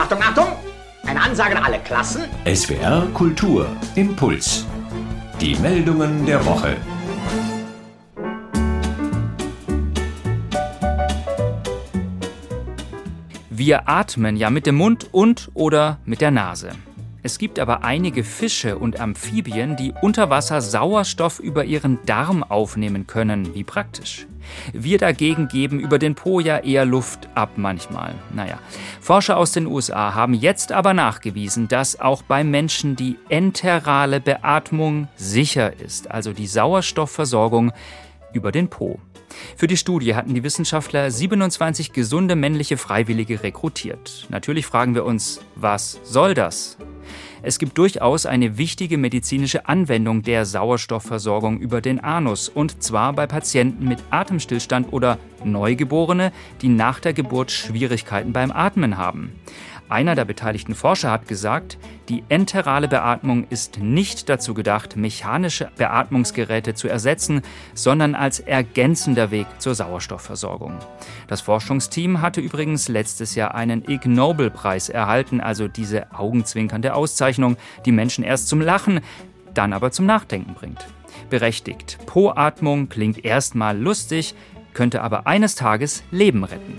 Achtung, Achtung! Eine Ansage an alle Klassen. SWR Kultur Impuls. Die Meldungen der Woche. Wir atmen ja mit dem Mund und oder mit der Nase. Es gibt aber einige Fische und Amphibien, die unter Wasser Sauerstoff über ihren Darm aufnehmen können. Wie praktisch. Wir dagegen geben über den Po ja eher Luft ab manchmal. Forscher aus den USA haben jetzt aber nachgewiesen, dass auch bei Menschen die enterale Beatmung sicher ist, also die Sauerstoffversorgung über den Po. Für die Studie hatten die Wissenschaftler 27 gesunde männliche Freiwillige rekrutiert. Natürlich fragen wir uns, was soll das? Es gibt durchaus eine wichtige medizinische Anwendung der Sauerstoffversorgung über den Anus, und zwar bei Patienten mit Atemstillstand oder Neugeborene, die nach der Geburt Schwierigkeiten beim Atmen haben. Einer der beteiligten Forscher hat gesagt, die enterale Beatmung ist nicht dazu gedacht, mechanische Beatmungsgeräte zu ersetzen, sondern als ergänzender Weg zur Sauerstoffversorgung. Das Forschungsteam hatte übrigens letztes Jahr einen Ig Nobel-Preis erhalten, also diese augenzwinkernde Auszeichnung, die Menschen erst zum Lachen, dann aber zum Nachdenken bringt. Berechtigt. Po-Atmung klingt erstmal lustig, könnte aber eines Tages Leben retten.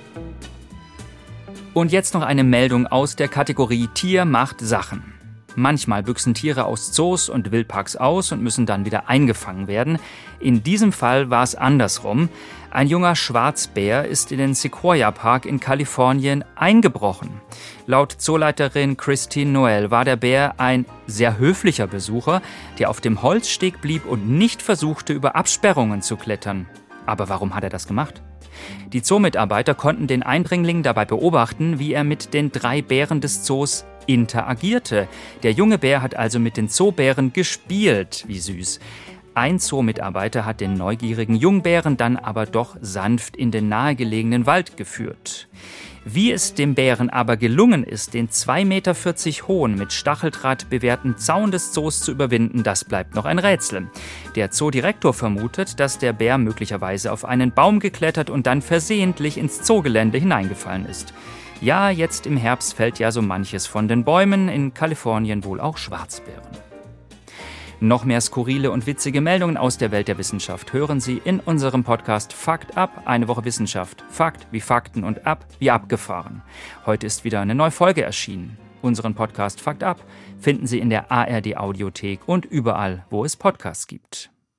Und jetzt noch eine Meldung aus der Kategorie Tier macht Sachen. Manchmal büchsen Tiere aus Zoos und Wildparks aus und müssen dann wieder eingefangen werden. In diesem Fall war es andersrum. Ein junger Schwarzbär ist in den Sequoia Park in Kalifornien eingebrochen. Laut Zooleiterin Christine Noel war der Bär ein sehr höflicher Besucher, der auf dem Holzsteg blieb und nicht versuchte, über Absperrungen zu klettern. Aber warum hat er das gemacht? Die Zoomitarbeiter konnten den Eindringling dabei beobachten, wie er mit den 3 Bären des Zoos interagierte. Der junge Bär hat also mit den Zoobären gespielt. Wie süß. Ein Zoomitarbeiter hat den neugierigen Jungbären dann aber doch sanft in den nahegelegenen Wald geführt. Wie es dem Bären aber gelungen ist, den 2,40 Meter hohen, mit Stacheldraht bewehrten Zaun des Zoos zu überwinden, das bleibt noch ein Rätsel. Der Zoodirektor vermutet, dass der Bär möglicherweise auf einen Baum geklettert und dann versehentlich ins Zoogelände hineingefallen ist. Ja, jetzt im Herbst fällt ja so manches von den Bäumen, in Kalifornien wohl auch Schwarzbären. Noch mehr skurrile und witzige Meldungen aus der Welt der Wissenschaft hören Sie in unserem Podcast Fakt ab, eine Woche Wissenschaft. Fakt wie Fakten und ab wie abgefahren. Heute ist wieder eine neue Folge erschienen. Unseren Podcast Fakt ab finden Sie in der ARD Audiothek und überall, wo es Podcasts gibt.